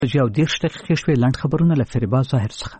او 10 دقیقې شوې. لاند خبرونه له فریبا ظاهر څخه.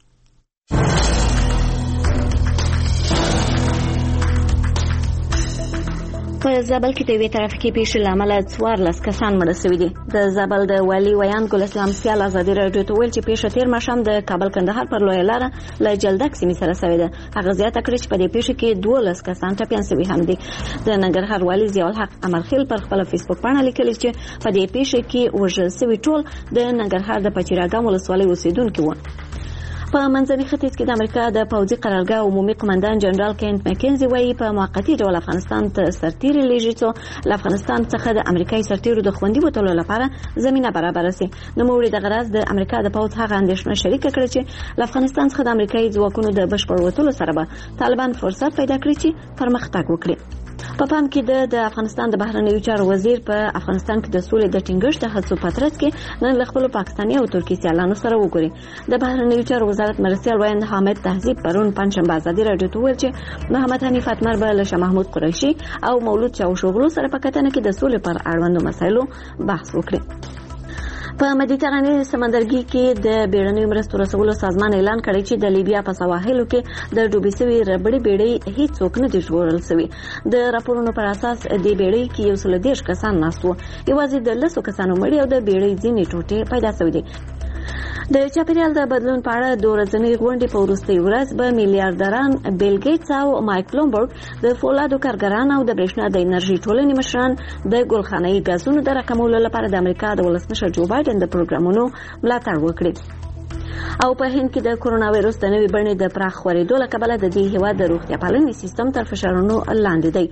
په زابل کې د یوې ترافیکي پیښې له امله 14 کسان مړه شوي دي. د زابل د والي ویان ګل اسلام سیال ازادي راډیو ته ویل چې پیښه تیر ماښام د کابل کندهار پر لویه لاره له جلدک سیمې سره شوې ده. هغه زیاته کړې چې په دې پیښه کې 12 کسان ټپیان شوي هم دي. د ننګرهار والي ضیاء الحق امرخیل پر خپل فیسبوک باندې لیکلي چې په دې پیښه کې وژل شوي ټول د ننګرهار د پچیراګام ولسوالۍ اوسیدونکي وو. په منځني ختیځ کې د امریکا د پوځي قرارګاه عمومي قومندان جنرال کینت مکینزي وایي په موقتی ډول افغانستان ته سرتیري لیږي چې له افغانستان څخه د امریکایي سرتیرو د خوندي وټولو لپاره زمينه برابر شي. نو موږ د غرض د امریکا د پوځ هغه اندېښنه شریکه کړې چې له افغانستان څخه د امریکایي ځواکونو د بشپړ وټولو سره به طالبان فرصت پیدا کړي چې پرمختګ وکړي. په پام کې د افغانستان د بهرنیو چارو وزیر په افغانستان کې د سولې د ټینګښت د هڅو په ترڅ کې نن له خپل پاکستاني او ترکي سیالانو سره وګوري. د بهرنیو چارو وزارت مرستیال ویان حامد تهذیب پرون پنځشنبه ازادي راډیو ته ویل چې محمد حنیف اتمر به له شاه محمود قریشي او مولود چاوشوغلو سره په کتنه کې د سولې پر اړوندو مسایلو بحث وکړي. په مدیترانې سمندرګي کې د بیړنیو مرستو رسولو سازمان اعلان کړی چې د لیبیا په سواحلو کې د ډوبې شوي ربړې بیړۍ هیڅ څوک نه دي ژغورل شوي. د راپورونو پر اساس د بیړۍ کې 130 کسان ناست وو. یوازې د 10 کسانو مړي او د بیړۍ ځینې ټوټې پیدا شوي دي. د چاپیریال د بدلون په اړه د ورځنۍ غونډې په وروستۍ ورځ به میلیارډران بیل ګیټس او مایک بلومبرګ د فولادو کارګران او د برېښنا د انرژي ټولنې مشران د ګلخانه‌ای غازونو د راکمولو لپاره د امریکا د ولسمشر جو بایدن د پروګرامونو ملاتړ وکړي. او په هند کې د کورونا وایرس د نوې بڼې د پراخ خورېدو له کبله د دې هیواد د روغتیا پالنې سیستم تر فشارونو لاندې دی.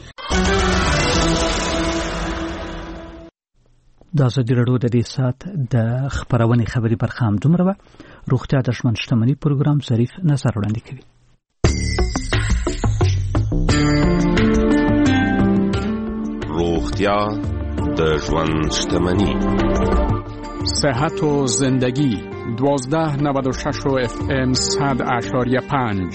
د ازادي راډیو د دې سات د خبرونې خبري برخه هم دومره وه. روغتیا د ژوند شتمنۍ پروګرام ظریف نظر وړاندې کوي. روغتیا د ژوند شتمنۍ. صحت و زندگی 1296 FM 100.5.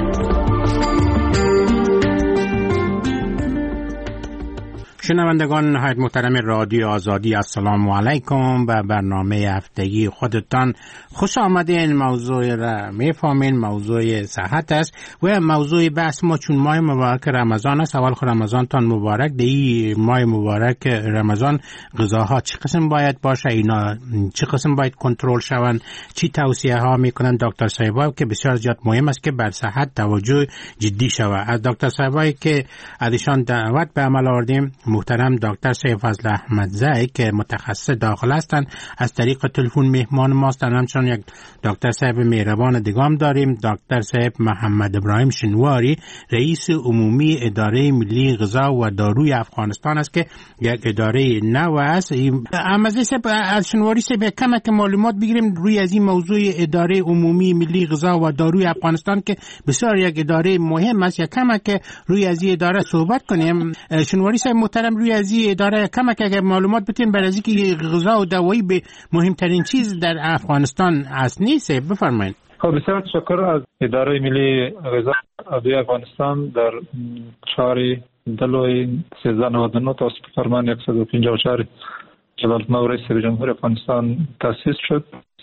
شنوندگان نهایت محترم رادیو آزادی، السلام علیکم. به برنامه هفتگی خودتان خوش آمدین. موضوع را میفهمین، موضوع صحت است و موضوع بحث ما چون ماه مبارک رمضان است. اول خود رمضان تان مبارک. در این ماه مبارک رمضان غذاها چه قسم باید باشه، اینا چه قسم باید کنترل شوند، چی توصیه ها میکنن دکتر صاحبا که بسیار زیاد مهم است که بر صحت توجه جدی شود. از دکتر صاحبایی که ازشان دعوت به عمل آوردیم محترم دکتر سید فضل احمدزی که متخصص داخل هستند از طریق تلفن مهمان ماست. همچنین یک دکتر صاحب مهربان دیگام داریم، دکتر صاحب محمد ابراهیم شنواری، رئیس عمومی اداره ملی غذا و داروی افغانستان است که یک اداره نو است. احمدزی صاحب، از شنواری صاحب کمک معلومات بگیریم روی از این موضوع اداره عمومی ملی غذا و داروی افغانستان که بسیار یک اداره مهم است. یک کمک روی از این اداره صحبت کنیم. شنواری صاحب محترم، روی از این اداره کمک اگر معلومات بتین برای از اینکه غذا و دوایی به مهمترین چیز در افغانستان است نیست، بفرمایید. خب بسیار تشکر. از اداره ملی غذا و داروی افغانستان در شهر دلوی 1399 توسط فرمان 154 جلالتمآب رئیس جمهور افغانستان تأسیس شد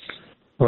و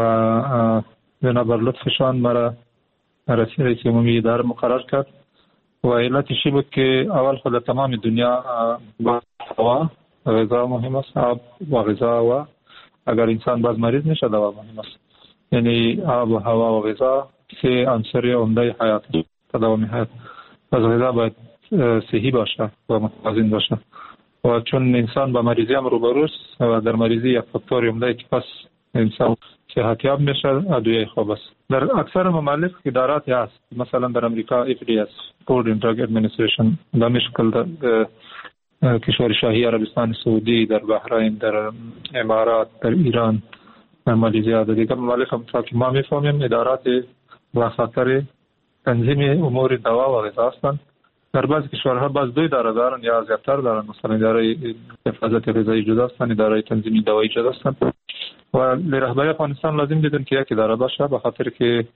بنابر لطفشان مرا رئیس عمومی اداره مقرر کرد و علتش بود که اول خود تمام دنیا با هوا غذا مهم است، آب و غذا، و اگر انسان باز مریض نشه دوا مهم است. یعنی آب و هوا و غذا سه عنصر عمده حیات تداوم حیات. پس غذا باید صحی باشه و متوازن باشه و چون انسان با مریضی هم روبروست و در مریضی یک فاکتور عمده که پس انسان صحتیاب میشه ادویه خوب است. در اکثر ممالک ادارات هست، مثلا در امریکا FDA است، Food and Drug Administration، در مشکل در کشور شاهی عربستان سعودی، در بحرین، در امارات، در ایران، در مالزی، در دیگر ممالک هم که ما میفهمیم ادارات با خاطر تنظیم امور دوا و غذا هستند. در بعض کشورها باز دو اداره دارن یا زیادتر دارن، مثلا اداره حفاظت غذایی جدا هستند، اداره تنظیم دوایی جدا هستند و لرهبری افغانستان لازم دیدن که یک اداره باشه به خاطر که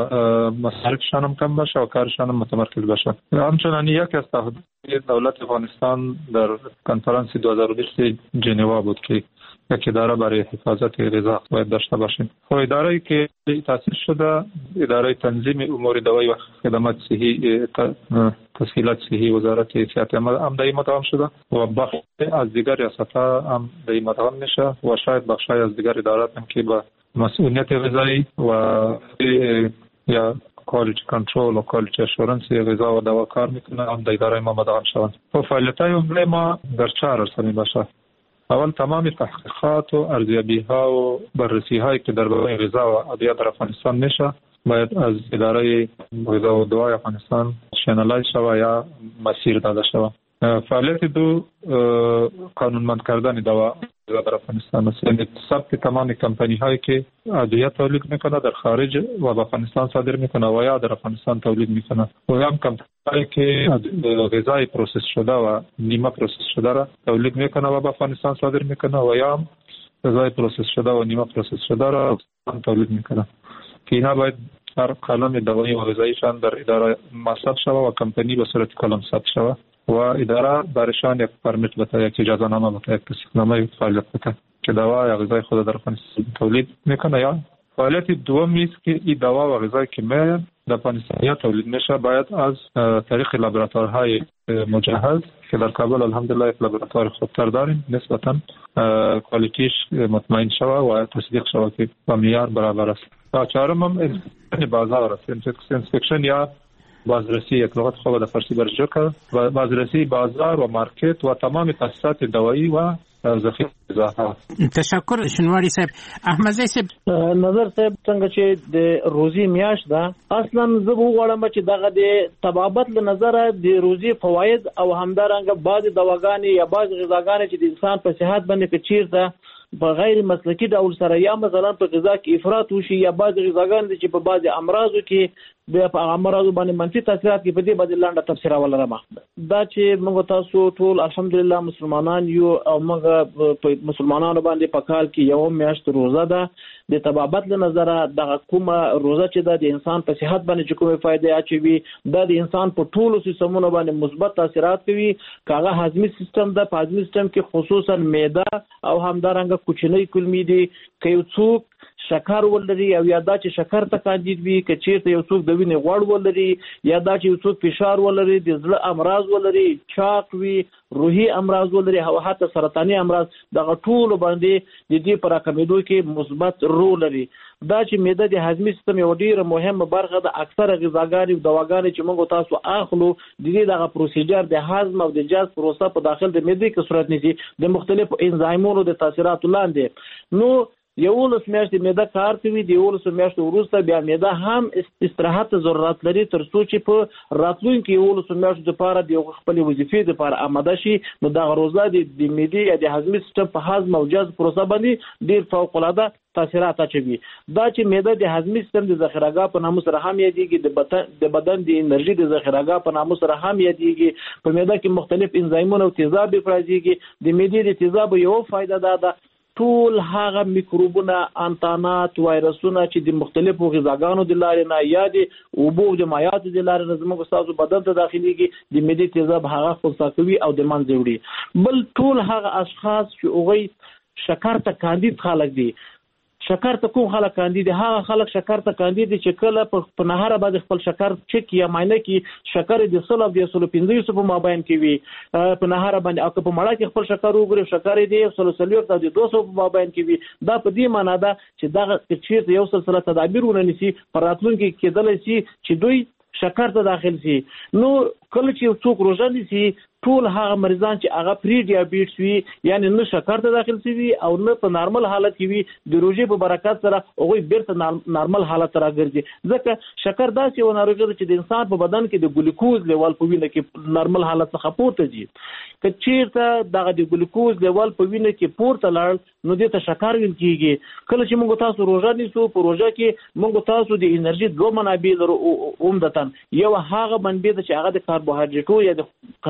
مصارفشان هم کم باشه و کارشان هم متمرکز باشه. همچنین یکی از تهدیدات دولت افغانستان در کنفرانس 2020 ژنوا بود که یک اداره برای حفاظت غذا باید داشته باشیم. خب اداره‌ای که تأسیس شده اداره تنظیم امور دوایی و خدمات صحی تسهیلات صحی وزارت صحت هم در این مدام شده و بخش از دیگر ریاست‌ها هم در این مدام میشه و شاید بخشای از دیگر ادارات هم که با مسئولیت غذایی و یا کوالیتی کنترل و کوالیتی اشورنس غذا و دوا کار میکنه هم در اداره ما مدام شوند. و فعالیت‌های عمومی ما در 4 عرصه میباشه. اول تمام تحقیقات و ارزیابی‌ها و بررسی‌هایی که در باره غذا و ادویه در افغانستان میشه باید از اداره غذا و دوای افغانستان شنالایز شود یا مسیر داده شود. فعالیت دو قانونمند کردن دوا در افغانستان است. یعنی ثبت تمام کمپانی هایی که ادویه تولید میکنه در خارج و به افغانستان صادر میکنه و یا در افغانستان تولید میکنه و هم کمپانی هایی که غذای پروسس شده و نیمه پروسس شده را تولید میکنه و به افغانستان صادر میکنه و یا هم غذای پروسس شده و نیمه پروسس شده را تولید میکنه که اینا باید هر کلم دوایی و غذاییشان در اداره ثبت شود و کمپانی به صورت کلم ثبت شود و اداره برشان یک پرمیت بده، یک اجازه نامه بده، یک تصدیقنامه فعالیت بده که دوا یا غذای خود در افغانستان تولید میکنه. یا فعالیت دومی است که این دوا و غذایی که در افغانستان تولید میشه باید از طریق لابراتوارهای مجهز که در کابل الحمدلله یک لابراتوار خوبتر داریم نسبتا کوالیتیش مطمئن شود و تصدیق شود که با معیار برابر است. و چهارم هم بازار است، انسپکشن یا بازرسی، یک لغت خوب در فارسی برجا کرد و بازرسی بازار و مارکت و تمام تاسیسات دوایی و ذخیره غذا. تشکر شنواری صاحب. احمدزی صاحب نظر صاحب څنګه چې د روزي میاشت ده اصلا زه وګورم چې دغه د تبابت له نظر د روزي فواید او همدارنګه بعض دواګانې یا بعض غذاګانې چې د انسان په صحت باندې کچیر ده په غیر مسلکی ډول سره یا مثلا په غذا کې افراط وشي یا بعض غذاګان چې په بعض امراضو کې د امراضو باندې منفي تاثیرات کې په دې باندې لاندې تفسیر ولرم. دا چې موږ تاسو ټول الحمدلله مسلمانان یو او موږ په مسلمانانو باندې په کال کې یو میاشت روزه ده د تبابت له نظر دغه کومه روزه چې د انسان په صحت باندې کومه فائدې اچوي دا د انسان په ټولو سیستمونو باندې مثبت تاثیرات کوي. کاغه هضمي سیستم د هضمي سیستم کې خصوصا معده او همدارنګه کوچنۍ کولمې دي که څوک شکر ولري او یا دا چې شکر ته کاندید وي که چیرته یو څوک د وینې غوړ ولري یا دا چې یو څوک فشار ولري د زړه امراض ولري چاق وي روحي امراض ولري او حتی سرطاني امراض دغه ټول باندې د دې پر کمیدو کې مثبت رول لري. دا چې معده د هضمي سیستم یو ډیره مهمه برخه د اکثره غذاګانې او دواګانې چې موږ تاسو اخلو د دې دغه پروسیجر د هضم او د جذب پروسه په داخل د معده کې صورت نیسي د مختلفو انزایمونو د تاثیراتو لاندې. نو یولس میاشتې معده کار کوي، د یولس میاشتې وروسته بیا معده هم استراحت ضرورت لري تر څو چې په راتلونکي یولس میاشتو لپاره د خپل وظیفې لپاره آماده شي. نو دغه روزه د معدې یا د هضمي سیستم په هضم او جذب پروسه باندې ډیر فوق العاده تاثیرات اچوي. دا چې معده د هضمي سیستم د ذخیره‌ګاه په نامه سره هم یادېږي، د بدن د انرژي د ذخیره‌ګاه په نامه سره هم یادېږي. په معده کې مختلف انزایمونه او تیزاب افرازېږي. د معدې د تیزاب یو فائدہ ده ټول هغه میکروبونه انتانات وایرسونه چې د مختلفو غذاګانو د لارې نه یا د اوبو د مایعاتو د لارې نه زموږ ستاسو بدن ته داخليږي د معدې تیزاب هغه خنثی کوي او د منځ وړي. بل ټول هغه اشخاص چې هغوی شکر ته کاندید خلک دي، شکر ته کوم خلک کاندید دي؟ هغه خلک شکر ته کاندید دي چې کله په نهار باندې خپل شکر چک یا معاینه کې شکر د 100 او د 115 په مابین کې وي په نهار باندې، او په مړه کې خپل شکر وګوري شکر دی 130 او د 200 په مابین کې وي. دا په دې معنی ده چې دغه چې یو سلسله تدابیر ونیسي پر راتلونکي کېدلی شي چې دوی شکر ته داخل شي. نو کله چې څوک روزه نیسي ټول هغه مریضان چې هغه پری ډیابیټس وي یعنی نه شکر ته داخل شي او نه په نارمل حالت کې وي د روزي په برکت سره هغه بیرته نارمل حالت راګرځي. ځکه شکر داسې یو ناروغي ده چې د انسان په بدن کې د ګلوکوز لیول په وینه کې نارمل حالت څخه پورته ځي. که چیرته دغه د ګلوکوز لیول په وینه کې پورته لاړ نو دې ته شکر ویل کېږي. کله چې موږ تاسو روزه نیسو په روزه کې موږ تاسو د انرژي دوه منابع لرو عمدتاً. یو هغه منبع ده چې هغه د کاربوهایډریټو یا د قندیاتو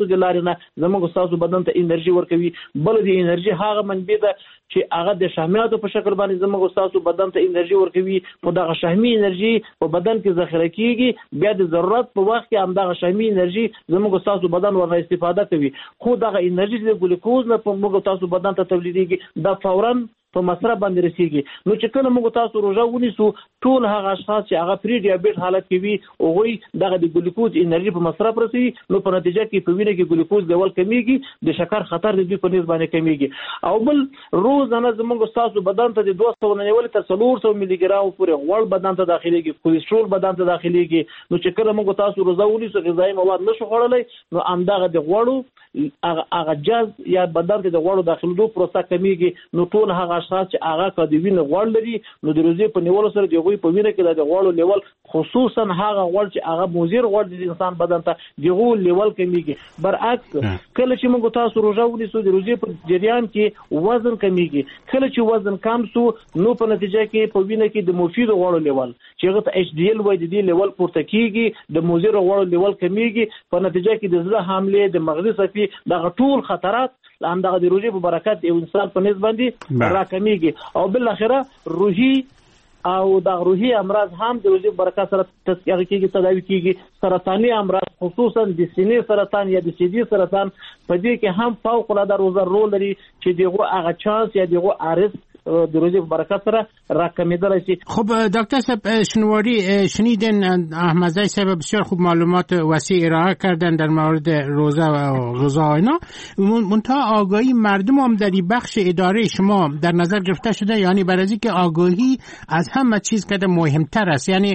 د لارې نه زموږ تاسو بدن ته انرژي ورکوي. بل د انرژي هغه منبع ده چې هغه د شحمیاتو په شکل باندې زموږ تاسو بدن ته انرژي ورکوي. نو دغه شحمي انرژي په بدن کې ذخیره کیږي، بیا د ضرورت په وخت کې هم دغه شحمي انرژي زموږ تاسو بدن ورنه استفاده کوي. خو دغه انرژي د ګلوکوز نه په موږ تاسو بدن ته تولیدېږي، دا فوراً په مصرف باندې رسیږي. نو چې کله موږ تاسو روزه ونیسو، ټول هغه اشخاص چې هغه پری ډیابیټ حالت کې وي هغوی دغه د ګلوکوز انرژي په مصرف رسوي، نو په نتیجه کې په وینه کې ګلوکوز لیول کمیږي، د شکر خطر د دوی په نسبت باندې کمیږي. او بل روزانه زموږ تاسو بدن ته د 200 نه نیول تر 400 ملي ګرام پورې غوړ بدن ته داخليږي، کولیسټرول بدن ته داخليږي. نو چې کله موږ تاسو روزه ونیسو غذایی مواد نشو خوړلای، نو همدغه د غوړو هغه جذب یا بدن ته د غوړو داخلېدو پروسه کمیږي. نو ټول هغه اشخاص چې هغه د وینې غوړ لري، نو د روزي په نیولو سره د غوي په وینه کې د غوړو لیول، خصوصا هغه غوړ چې هغه مضر غوړ د انسان بدن ته دغه لیول کمیږي. برعکس کله چې موږ تاسو روزه ونیسو د روزي په جریان کې وزن کمیږي. کله چې وزن کم سو، نو په نتیجه کې په وینه کې د مفید غوړو لیول چې هغه ته HDL وایي د دې لیول پورته کیږي، د مضر غوړو لیول کمیږي. په نتیجه کې د زړه حمله، د مغزي صفي، دغه ټول خطرات همدغه د روزي په برکت یو انسان په نسبت باندې راکمیږي. او بل اخره روحي او د روحي امراض هم د روزي برکت سره تداوی کیږي. سرطاني امراض خصوصا د سینې سرطان یا د سیدي سرطان په دې کې هم فوق العاده روزه رول لري چې دغه هغه چانس یا دغه عارض د روزي برکت سره راکمیدل شي. خب دکتر صاحب شنواری شنیدن احمدزی صاحب بسیار خوب معلومات وسیع ارائه کردن در مورد روزه و غذا اینا. منتها آگاهی مردم هم در این بخش اداره شما در نظر گرفته شده؟ یعنی برای اینکه آگاهی از همه چیز که مهمتر است، یعنی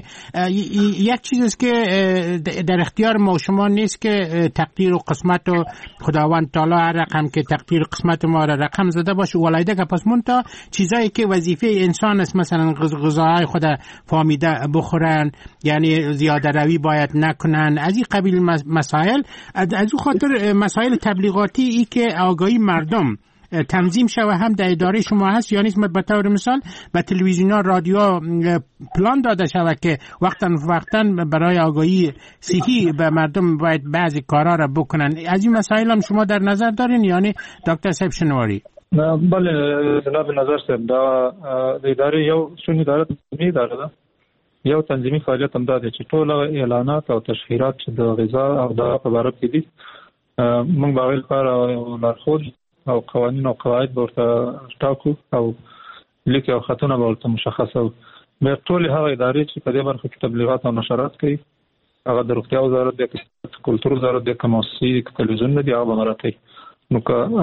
یک چیز است که در اختیار ما شما نیست که تقدیر و قسمت و خداوند تعالی هر رقم که تقدیر قسمت ما را رقم زده باشه ولایده که پس منتها چیزایی که وظیفه انسان است، مثلا غذاهای خود فامیده بخورن، یعنی زیاده روی باید نکنن، از این قبیل مسائل. از این خاطر مسائل تبلیغاتی ای که آگاهی مردم تنظیم شوه هم در اداره شما هست، یعنی به طور مثال به تلویزیون ها رادیو پلان داده شوه که وقتا برای آگاهی صحی به مردم باید بعضی کارا را بکنن. از این مسائل هم شما در نظر دارین یعنی دکتر صاحب شنواری؟ بله جناب نظر صاحب، دا د ادارې یو شونې اداره ده. یو تنظیمي فعالیت هم دا دی چې ټول اعلانات او تشهیرات چې د غذا او دوا په باره کې دي، موږ به هغې لپاره لارښود او قوانین او قواعد به ورته ټاکو او لیک او خطونه به ورته مشخصوو. بیا ټولې هغه ادارې چې په دې برخه کې تبلیغات او نشرات کوي، هغه د روغتیا وزارت دی، کلتور وزارت دی، که موسیقي تلویزیون دی، هغه به مراتي. نو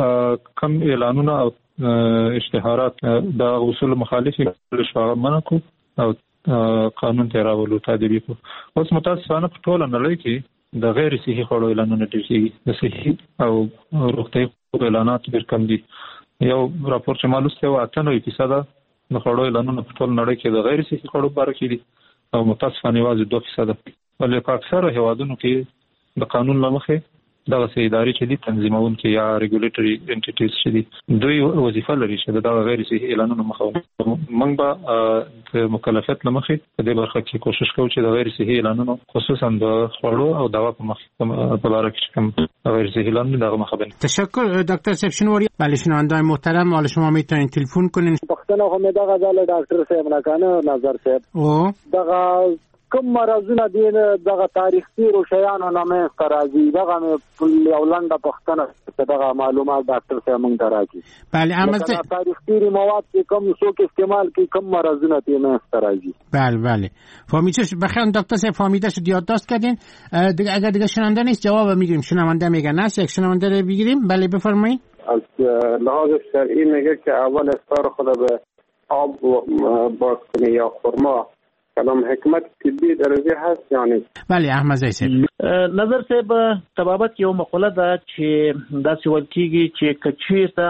کم اعلانونه او اشتهارات د اصول مخالفي شوه منع کو او قانون ته راولو تادیبي کو. اوس متاسفانه په ټوله نړۍ کې د غیر صحي خوړو اعلانونه ډېر کېږي، د صحي او روغتیايي اعلانات ډېر کم دي. یو راپور چې ما لوستی و 98% د خوړو اعلانونه په ټوله نړۍ کې د غیر صحي خوړو په اړه کې دي او متاسفانه یوازې 2%. ولې په اکثره هیوادونو کې د قانون له مخې دغه ادارې چې دي تنظیمونکي یا ریګولیټري انټیټیز چې دي دوی وظیفه لري چې دغه غیر صحي اعلانونه مخاوم. موږ به د مکلفیت له مخې په دې برخه کې کوشش کوو چې د غیر صحي اعلانونو خصوصا د خوړو او دوا په اړه کې کوم غیر صحي اعلانونه دغه مخه بند. تشکر دکتر صاحب شنواری. بله شنونده‌های محترم، حالا شما میتونید تلفن کنین. پښتنه هم دغه ځل ډاکټر صاحب ناکانه نظر صاحب او دغه کوم مرزونه دي دغه تاریخي روشیانو نامه راځي، دغه یو لنډه پښتنه دغه معلومات ډاکټر صاحب مونږ ته راځي. بله اما تاریخي مواد کې کوم څوک استعمال کوي، کوم مرزونه دي نه راځي. بله فهمیدش. بخیر دکتر صاحب فهمیدش یادداشت کردین. اگر دیگه شنونده نیست جواب میگیریم. شنونده میگه نه، یک شنونده رو بگیریم. بله بفرمایید. از لحاظ شرعی میگه که اول افطار خود به آب باز کنی یا خرما. کلام حکمت طبی درجه هست یعنی؟ بله احمدزی صاحب. نظر صاحب طبابت یو مقوله ده چې دا څه ول کیږي چې کچې ته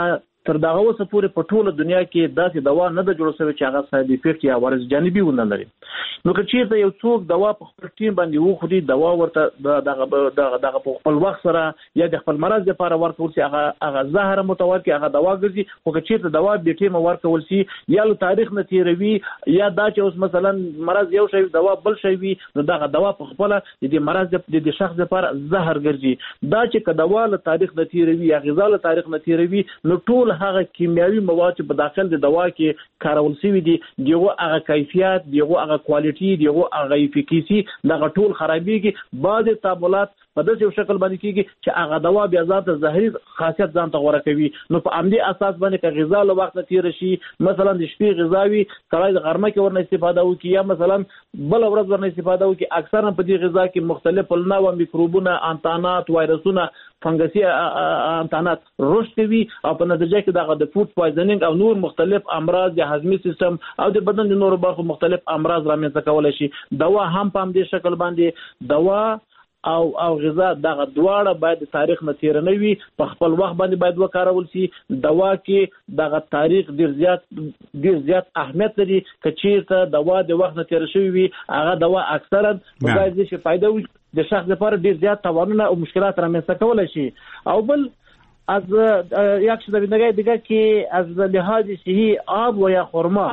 تر دغه اوسه پورې په ټوله دنیا کې داسې دوا نه ده جوړه شوې چې هغه ساید افیکټ یا عوارض جانبي ونه لري. نو که چیرته یو څوک دوا په خپل ټیم باندې وخوري، دوا ورته دغه په خپل وخت سره یا د خپل مرض لپاره ورکول شي، هغه زهر متواتر هغه دوا ګرځي. خو که چیرته دوا به ټیم ورکول شي یا له تاریخ نه تیروي یا دا چې اوس مثلا مرض یو شی دوا بل شی وي، نو دغه دوا په خپل د مرض د شخص لپاره زهر ګرځي. دا چې کدوا له تاریخ نه تیروي یا غذا له تاریخ نه تیروي، نو ټول هغه کیمیاوي مواد چې په داخل د دوا کې کارول شوی دي دغه هغه کیفیت، دغه هغه کوالټي، دغه هغه افیکاسي دغه ټول خرابېږي. بعض تعاملات په داسې یو شکل باندې کېږي چې هغه دوا بیا ځان ته زهري خاصیت ځان ته غوره کوي. نو په همدې اساس باندې که غذا له وخت تیر شي، مثلا د شپې غذاوي سړی د غرمه کې ورنه استفاده وکړي یا مثلا بل ورځ ورنه استفاده وکړي، اکثرا په دې غذا کې مختلف النوع میکروبونه، انتانات، وایرسونه، فنګسي انتانات رشد کوي او په نتیجه کې دغه د فود پویزنینګ او نور مختلف امراض د هضمي سیستم او د بدن د نورو برخو مختلف امراض رامنځته کولای شي. دوا هم په همدې شکل باندې دوا او غذا دغه دواړه باید تاریخ نه تیر نه وي، په خپل وخت باندې باید وکارول شي. دوا کې دغه تاریخ ډیر زیات اهمیت لري. که چیرته دوا د وخت نه تیر شوی وي، هغه دوا اکثرا باید چې فائدہ وي د شخص لپاره ډیر زیات تاوانونه او مشکلات رامنځته کولای شي. او بل از یک شدویندگی دیگه که از لحاظ صحی آب و یا خرما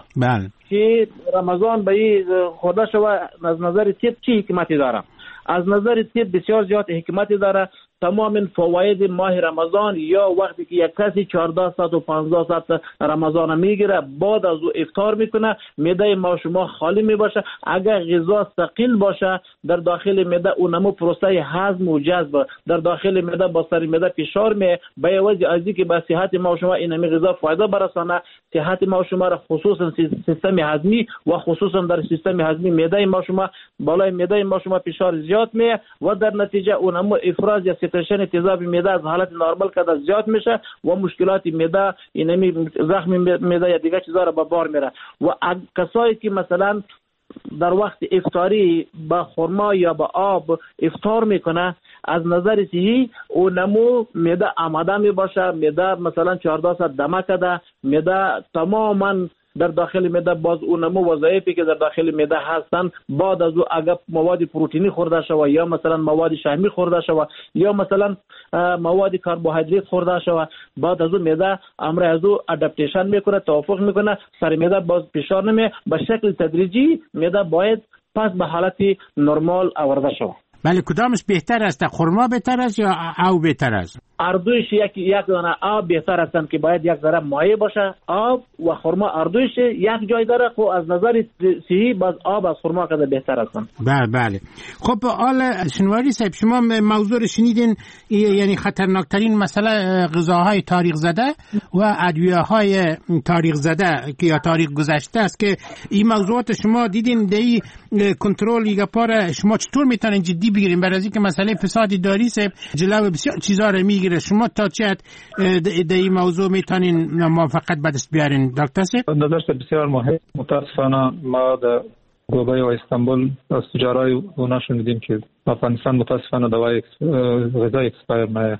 که رمضان به خورده شوه از نظر طب چی حکمتی داره؟ از نظر طب بسیار زیاد حکمتی داره. تمام فواید ماه رمضان یا وقتی که یک کسی 14 ساعت و 15 ساعت رمضان میگیره، بعد از او افطار میکنه، معده ما شما خالی میباشه. اگر غذا ثقیل باشه در داخل معده اونمو پروسه هضم و جذب در داخل معده با سر معده فشار می به وجه ازی که به صحت ما شما اینمی غذا فایده برسانه. صحت ما شما را خصوصا سیستم هضمی و خصوصا در سیستم هضمی معده ما شما بالای معده ما شما فشار زیاد می و در نتیجه اونمو افراز یا سکرشن تیزاب معده از حالت نرمال کده زیاد میشه و مشکلات معده اینمی زخم معده یا دیگه چیزا را به بار میره. و کسایی که مثلا در وقت افطاری با خرما یا با آب افطار میکنه، از نظر صحی اونمو معده آماده می باشه. معده مثلا 14 ساعت دمه کده، معده تماما در داخل معده باز اونمو وظایفی که در داخل معده هستن بعد از او اگر مواد پروتئینی خورده شوه یا مثلا مواد شحمی خورده شوه یا مثلا مواد کربوهیدرات خورده شوه، بعد از او معده امر از او ادپتیشن میکنه، توافق میکنه، سر معده باز فشار نمی، به شکل تدریجی معده باید پس به حالت نرمال آورده شوه. بله، کدامش بهتر است؟ خرما بهتر است یا آب بهتر است؟ اردویش یک دانه آب بهتر هستند که باید یک ذره مایع باشه. آب و خرما اردویش یک جای داره، خب از نظر صحی باز آب از خرما کده بهتر هستند. بله. خب حالا شنواری صاحب، شما موضوع رو شنیدین، یعنی خطرناکترین مسئله غذاهای تاریخ زده و ادویه‌های تاریخ زده که یا تاریخ گذشته است که این موضوعات شما دیدین دی کنترل یگپار شما چطور میتونین جدی بگیرین؟ برای اینکه مسئله فساد اداری صاحب جلو بسیار چیزا رو میگیره. شما تا چه حد در این موضوع میتونین موافقت به دست بیارین دکتر صاحب؟ نظر بسیار مهم. متاسفانه ما در دبی و استانبول از تجارای اونا شنیدیم که افغانستان متاسفانه دوای غذا اکسپایر نه.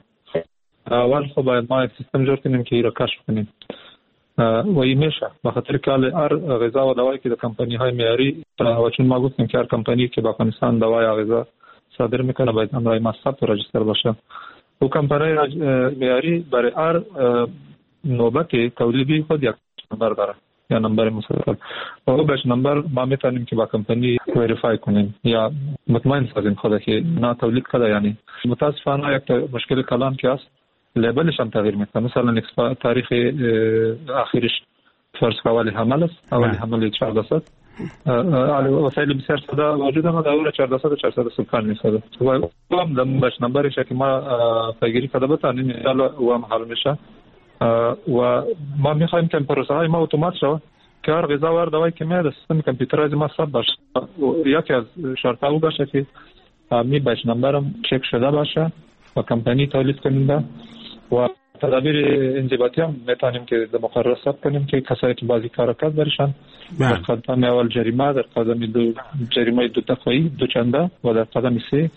اول خب باید ما یک سیستم جور کنیم که این را کشف کنیم و این میشه به خاطر که هر غذا و دوایی که در کمپانی های معیاری و چون ما گفتیم که هر کمپانی که با افغانستان دوای غذا صادر میکنه باید امرای مصرف و رجیستر باشه. و کمپانی معیاری برای هر نوبت تولیدی خود یک نمبر داره یا نمبر مسجل و او بهش نمبر ما میتونیم که با کمپانی وریفای کنیم یا مطمئن سازیم خود که نه تولید کرده. یعنی متاسفانه یک مشکل کلان که است لیبلش هم تغییر میکنه. مثلا تاریخ آخرش فرض اول حمل است، اول حمل 400 وسایل بسیار ساده وجود ما داور 400 و 450 میسازه و هم دم باش نمبرش که ما پیگیری کرده بتانیم ان شاء الله و هم حل میشه و ما میخوایم که پروسه های ما اتومات شود که هر غذا و هر دوایی که میاد سیستم کامپیوترایز ما ثبت باشه. یکی از شرطا او باشه که می باش نمبرم چک شده باشه و کمپانی تولید کننده و تدابیر انضباطی هم میتونیم که در مقرر ثبت کنیم که کسایی که بازی کارکرد برشن در قدم اول جریمه، در قدم دو جریمه 2 دفعی 2 چنده و در قدم 3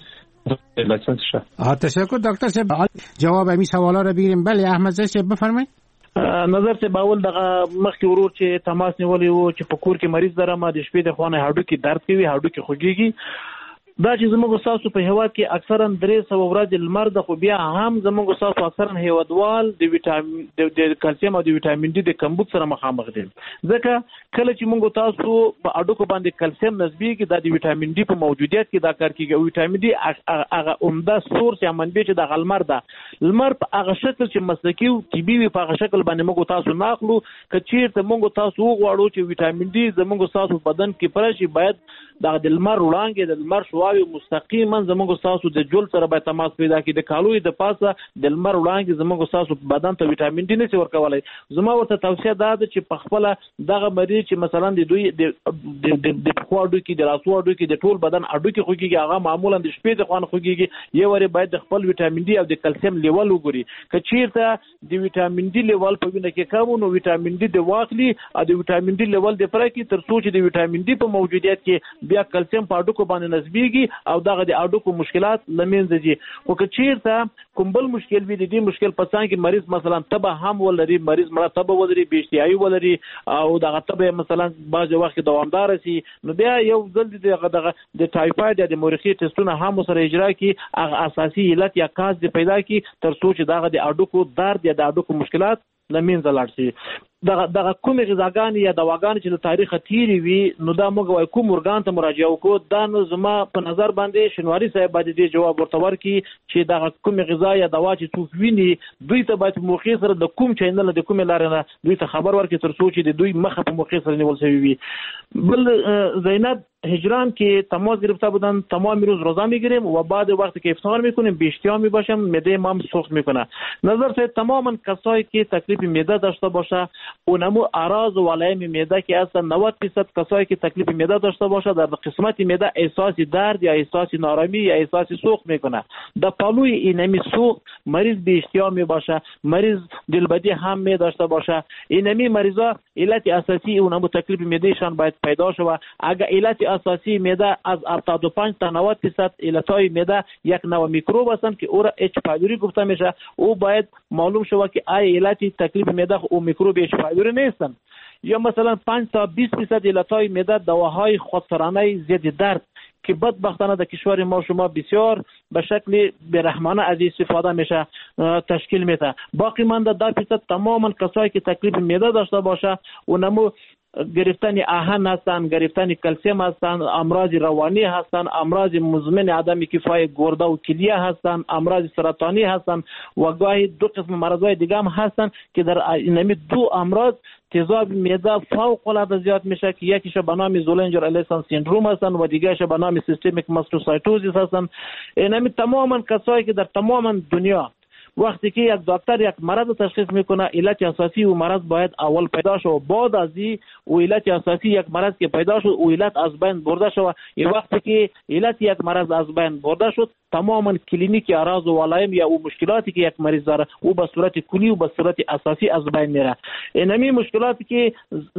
لایسنس شه. تشکر دکتر صاحب. جواب این سوالا رو بگیریم. بله احمد زاهد صاحب بفرمایید. نظر ته باول دغه مخکې ورور چې تماس نیولې وو چې په کور کې مریض درمه د شپې د خوانه هډو کې درد کوي هډو کې خوږيږي دا چې زموږ تاسو په هوا کې اکثرا 300 ورځې لمر د خو بیا هم زموږ تاسو اکثرا هیوادوال د ویټامین د کلسیم او د ویټامین ډي د کمبود سره مخامخ دي ځکه کله چې موږ تاسو په اډوکو باندې کلسیم نسبیږي د ویټامین ډي په موجودیت کې دا کار کوي ویټامین ډي هغه عمده سورس یا منبع چې د لمر ده لمر په هغه شکل چې مسلکي او طبي په هغه شکل باندې موږ تاسو ناخلو کچیرته موږ تاسو وغواړو چې ویټامین ډي زموږ تاسو بدن کې پرشي باید د لمر وړانګې د لمر شواوي مستقیما زموږ تاسو د جول سره به تماس پیدا کړي د کالوی د پاسه د لمر وړانګې زموږ تاسو بدن ته ویټامین ډي نشي ورکولای زما ورته توصیه ده چې په خپل دغه مریض چې مثلا د دوی د خواړو کې د راسوړو کې د ټول بدن اډو کې خوږيږي هغه معمولا د شپې د خوان خوږيږي یو وری باید د خپل ویټامین ډي او د کلسیم لیول وګوري کچیرته د ویټامین ډي لیول په وینه کې کم نو ویټامین ډي د واخلي او د ویټامین ډي لیول د پرې کې تر څو چې د ویټامین ډي په موجودیت کې بیا کلسیم په اډو کو باندې نسبیږي او دغه د اډو کو مشکلات لمنځه دي او کچیرته کوم بل مشکل وي د دې مشکل په څنګه کې مریض مثلا تبه هم ولري مریض مړه تبه ولري بیشتیایي ولري او دغه تبه مثلا بعض وخت دوامدار شي نو بیا یو ځل دغه د ټایفاید یا د مورخي ټیسټونه هم سره اجرا کی هغه اساسي علت یا کاز دی پیدا کی تر څو چې دغه د اډو کو درد یا د اډو کو مشکلات لمنځه لاړ شي دغه کومه غذاګانې یا دواګانې چې د تاریخ تیری وي نو دا موږ وای کوم ورګان ته مراجعه وکړو دا نو زما په نظر باندې شنواری صاحب باندې دې جواب ورته ورکړي چې دغه کومه غذا یا دوا چې څوک ویني دوی ته باید موخې سره د کوم چینل د کومه لار نه دوی ته خبر ورکړي تر څو چې دوی مخه په موخې سره نیول شوی وي بل زینب هجران که تماس گرفته بودن تمام روز روزه میگیریم و بعد وقتی که افطار میکنیم بیشتیا میباشم معده ما سوخت میکنه نظر سے تماما کسایی که تکلیف معده داشته باشه اونمو اعراض و علائم معده که اصلا 90% کسایی که تکلیف معده داشته باشه در قسمت معده احساس درد یا احساس نارامی یا احساس سوخت میکنه در پلوی اینمی سوخت مریض بیشتیا میباشه مریض دلبدی هم می داشته باشه اینمی مریضا علت اساسی اونمو تکلیف معده شان باید پیدا شود اگر علت اساسی معده از 75 تا 90% علتهای معده یک نوع میکروب هستند که او را اچ پایلوری گفته میشه او باید معلوم شود که ای علت تکلیف معده او میکروب اچ پایلوری نیستند یا مثلا 5 تا 20% علتهای معده دواهای خودسرانه ضد درد که بدبختانه در کشور ما شما بسیار به شکل بی‌رحمانه از استفاده میشه تشکیل میده باقی مانده 10% تماما کسایی که تکلیف معده داشته باشه اونمو گرفتن آهن هستند گرفتن کلسیم هستند امراض روانی هستند امراض مزمن عدم کفایت گرده و کلیه هستند امراض سرطانی هستند و گاهی دو قسم مرضای دیگه هم هستند که در اینمی دو امراض تیزاب معده فوق العاده زیاد میشه که یکیش به نام زولنجر الیسن سیندروم هستند و دیگهش به نام سیستمیک ماستوسایتوزیس هستند اینمی تماما کسایی که در تمام دنیا وقتی که یک دکتر یک مرض تشخیص میکنه علت اساسی و مرض باید اول پیدا شود بعد از او علت اساسی یک مرض که پیدا شد او علت از بین برده شود این وقتی که علت یک مرض از بین برده شد تماما کلینیک اعراض و علائم یا او مشکلاتی که یک مریض داره او به صورت کلی و به صورت اساسی از بین میره اینمی مشکلاتی که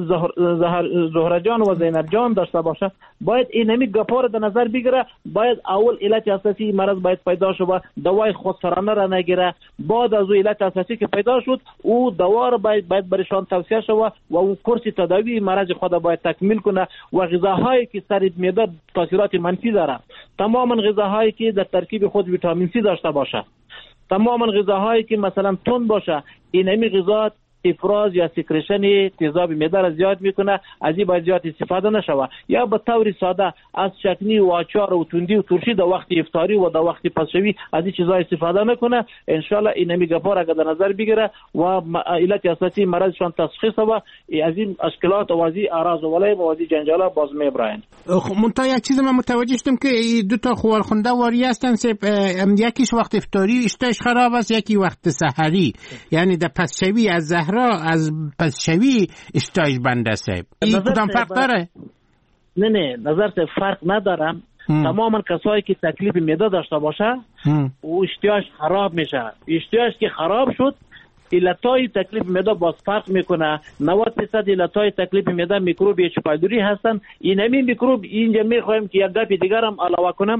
زهره جان و زینب جان داشته باشه باید اینمی گپا رو در نظر بگیره باید اول علت اساسی مرض باید پیدا شود دوای خودسرانه را نگیره بعد از علت اساسی که پیدا شد او دوا را باید برشان توصیه شود و اون کورس تداوی مرض خود باید تکمیل کنه و غذاهایی که سر معده تاثیرات منفی داره تماما غذاهایی که در ترکیب خود ویتامین سی داشته باشه تماما غذاهایی که مثلا تند باشه اینمی غذا افراز یا سکرشن تیزاب معده را زیاد میکنه از این باید زیاد استفاده نشوه یا به طور ساده از چکنی و آچار و تندی و ترشی در وقت افطاری و در وقت پسشوی از این چیزا استفاده نکنه ان شاء الله این میگه اگر در نظر بگیره و علت اساسی مرضشان تشخیص و از این اشکالات و از این اعراض و علائم و از این جنجالا باز میبرند. منتها یک چیز من متوجه شدم که دو تا خوارخونده واری هستن یکیش وقت افطاری اشتهاش خراب است یکی وقت سحری یعنی در پسشوی از از پسشوی اشتهاش بنده است این کدام فرق داره؟ نه نظر سے فرق ندارم تماما کسایی که تکلیف معده داشته باشه او اشتهاش خراب میشه اشتهاش که خراب شد علتای تکلیف معده باز فرق میکنه 90% علتای تکلیف معده میکروب اچ پایلوری هستن اینمی میکروب اینجا میخوایم که یک گپ دیگر هم علاوه کنم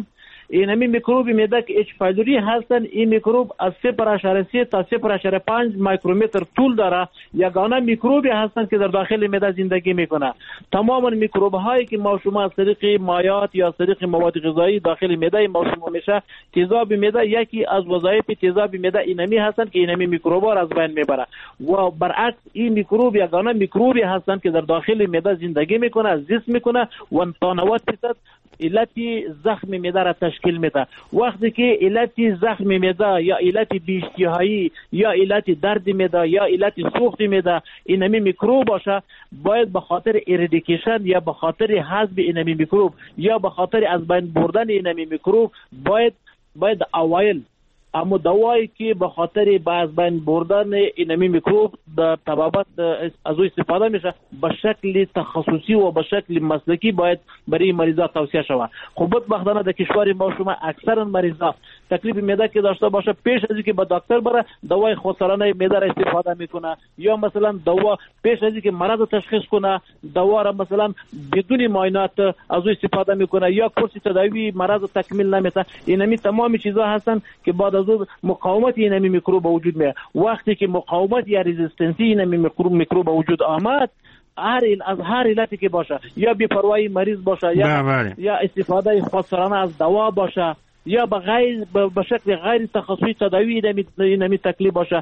اینمی میکروب معده که اچ پایلوری هستن، این میکروب از 0.3 تا 0.5 میکرومتر طول داره. یگانه میکروبی هستن که در داخل معده زندگی میکنه. تمام میکروب هایی که ما شما از طریق مایعات یا از طریق مواد غذایی داخل معده ما شما میشه، تیزاب معده یکی از وظایف تیزاب معده اینمی هستن که اینمی میکروب ها از بین میبره. و برعکس این میکروب یگانه میکروبی هستن که در داخل معده زندگی میکنه، زیست میکنه و تا 90% علت زخم معده را تشکیل میده. وقتی که علت زخم معده یا علت بی‌اشتهایی یا علت درد معده یا علت سوخت معده اینمی میکروب باشه، باید به خاطر اریدیکیشن یا به خاطر حذف اینمی میکروب یا به خاطر از بین بردن اینمی میکروب باید اوایل اما دوایی که به خاطر از بین بردن اینمی میکروب در طبابت از او استفاده میشه به شکل تخصصی و به شکل مسلکی باید برای مریضا توصیه شود. خب بدبختانه در کشور ما شما اکثر مریضا تکلیف معده که داشته باشه پیش از اینکه به دکتر بره دوای خودسرانه معده را استفاده میکنه، یا مثلا دوا پیش از اینکه مرض تشخیص کنه دوا را مثلا بدون معاینات از او استفاده میکنه، یا کورس تداوی مرض تکمیل نمیده. اینمی تمام چیزا هستن که بعد از مقاومت اینمی میکروب به وجود میاد. وقتی که مقاومت یا رزिस्टنسی اینمی میکروب به وجود آمد، از هر علتی که باشه، یا بی‌پروایی مریض باشه یا استفاده خودسرانه از دوا باشه یا به شکل غیر تخصصی تداوی اینمی تکلیف باشه،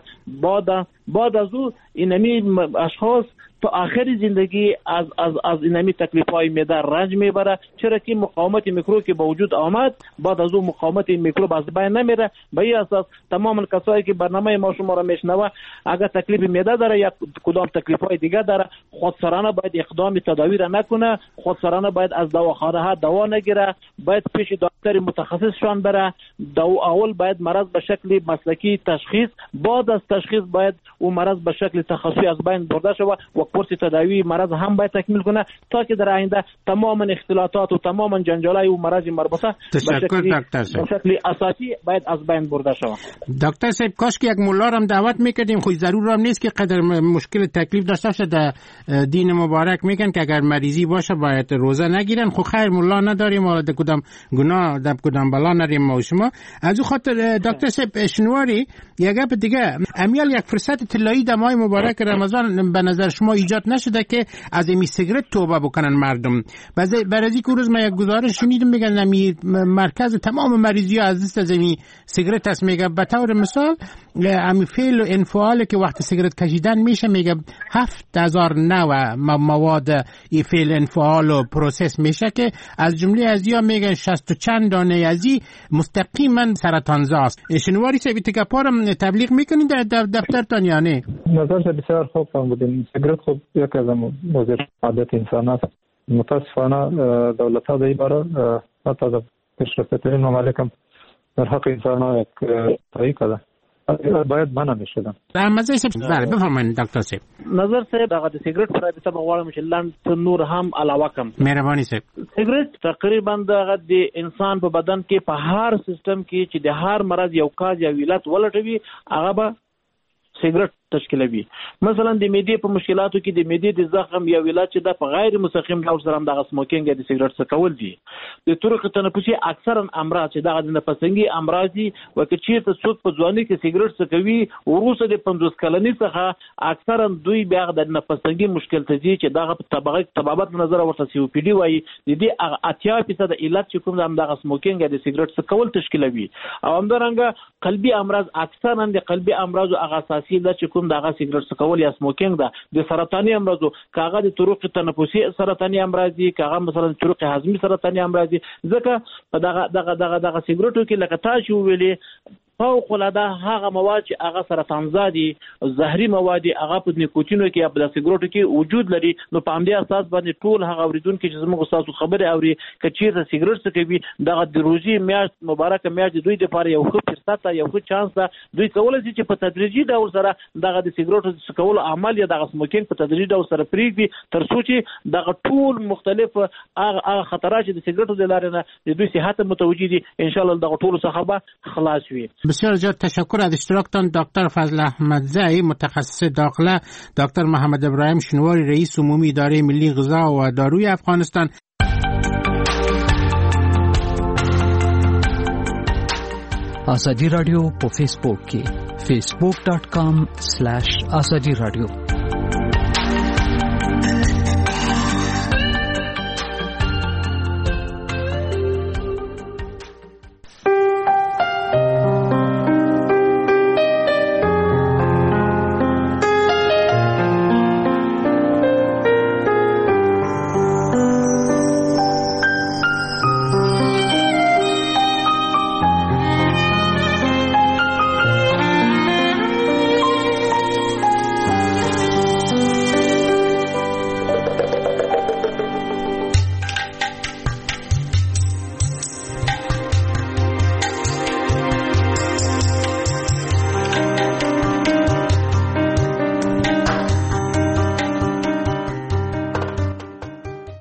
بعد از او اینمی اشخاص تا آخر زندگی از اینمی تکلیف‌های معده رنج میبره، چرا که مقاومت میکروب که به وجود آمد بعد از اون مقاومت میکروب از بین نمیره. به این اساس تمام کسایی که برنامه ما شما را میشنوه اگر تکلیف معده داره یا کدام تکلیف‌های دیگه داره، خودسرانه باید اقدام تداوی را نکنه، خودسرانه باید از دواخانه ها دوا نگیره، باید پیش دکتر متخصصشان بره. اول باید مرض به شکل مسلکی تشخیص، بعد از تشخیص باید اون مرض به شکل تخصصی از بین برده شود و کورس تداوی مرض هم باید تکمیل کنه تا که در آینده تمام اختلالات و تمام جنجالای او مرض مربوطه به شکل اساسی باید از بین برده شود. دکتر صاحب کاش که یک مولا را دعوت میکردیم، خو ضرور هم نیست که قدر مشکل تکلیف داشته باشه. در دین مبارک میگن که اگر مریضی باشه باید روزه نگیرن. خو خیر مولا نداریم و در کدام گناه در کدام بلا نریم ما و شما. از او خاطر دکتر صاحب شنواری یک گپ دیگه، امیال یک فرصت طلایی در ماه مبارک رمضان به نظر شما ایجاد نشده که از این سیگرت توبه بکنن مردم؟ برای که روز ما یک گزارش شنیدم میگن مرکز تمام مریضی از دست از این سیگرت است. میگه به طور مثال امی فعل و انفعال که وقت سیگرت کشیدن میشه، میگه 7000 نوع مواد این فعل انفعال و پروسس میشه که از جمله از یا میگه 60 چند دانه ازی مستقیما سرطانزا است. شنواری سه بیت گپارم تبلیغ میکنین در دفترتان یا نه؟ نظر بسیار خوب بودین. سیگرت خوب یک از موضوع عادت انسان است. متاسفانه دولت ها در این باره حتی در پیشرفت‌ترین ممالک هم در حق انسان ها یک طریق ده باید منع میشدن. در مزه بفرمایید دکتر صاحب. نظر صاحب هغه د سیګریټ پر دې سبا غواړم چې لاندې نور هم علاوه کم. مهرباني صاحب. سیګریټ تقریبا د انسان په بدن کې په هر سیستم کې چې د هر مرض یو کاز یا علت ولټوي هغه به سیګریټ تشکیلوي. مثلا د معدې په مشکلاتو کې د معدې د زخم یا ولادت چې د په غیر مستقیم ډول سره د سموکینګ د سیګریټ څکول دي. د طرق تنفسي اکثرا امراض چې د نفسنګي امراض دي وکړي چې څوک په ځواني کې سیګریټ څکوي وروسته د 50 کلنۍ څخه اکثرا دوی بیا د نفسنګي مشکل ته دي چې دغه طبابت نظر ورته سی او پی ډي وایي د دې 80% علت چې کوم د سموکینګ د سیګریټ څکول تشکیلوي. او همدارنګه قلبي امراض اکثرا د قلبي امراض هغه اساسي ده چې کوم دغه سیګریټ څکول یا سموکینګ ده. د سرطاني امراضو کاغه د طرق تنفسي سرطاني امراض دي، کاغه مثلا طرق هضمي سرطاني امراض دي. ځکه په دغه سیګریټو کې لکه تاسو ویلې فوق العاده هغه مواد چې هغه سرطانزا دي، زهري مواد هغه په نیکوتینو کې یا په سیګریټو کې وجود لري. نو په همدې اساس باندې ټول هغه اوریدونکو چې زموږ تاسو خبره اوري کچیر سیګریټ څکوي دغه د روزي میاشت مبارکه میاشت دوی د لپاره یو ښه فرصت ده، یو ښه چانس ده. دوی کولای شي چې په تدریجي ډول سره دغه د سیګریټو څکولو عمل یا دغه سموکینګ په تدریجي ډول سره پرېږدي تر څو چې دغه ټول مختلف هغه خطرات چې د سیګریټو د لارې نه د دوی صحت متوجي دي ان شاء الله دغه ټول څخه به خلاص وي. بسیار زیاد تشکر از اشتراکتان دکتر فضل احمدزئی متخصص داخله، دکتر محمد ابراهیم شنواری رئیس عمومی اداره ملی غذا و داروی افغانستان. ازادي رادیو په فیسبوک کې facebook.com/azadi radio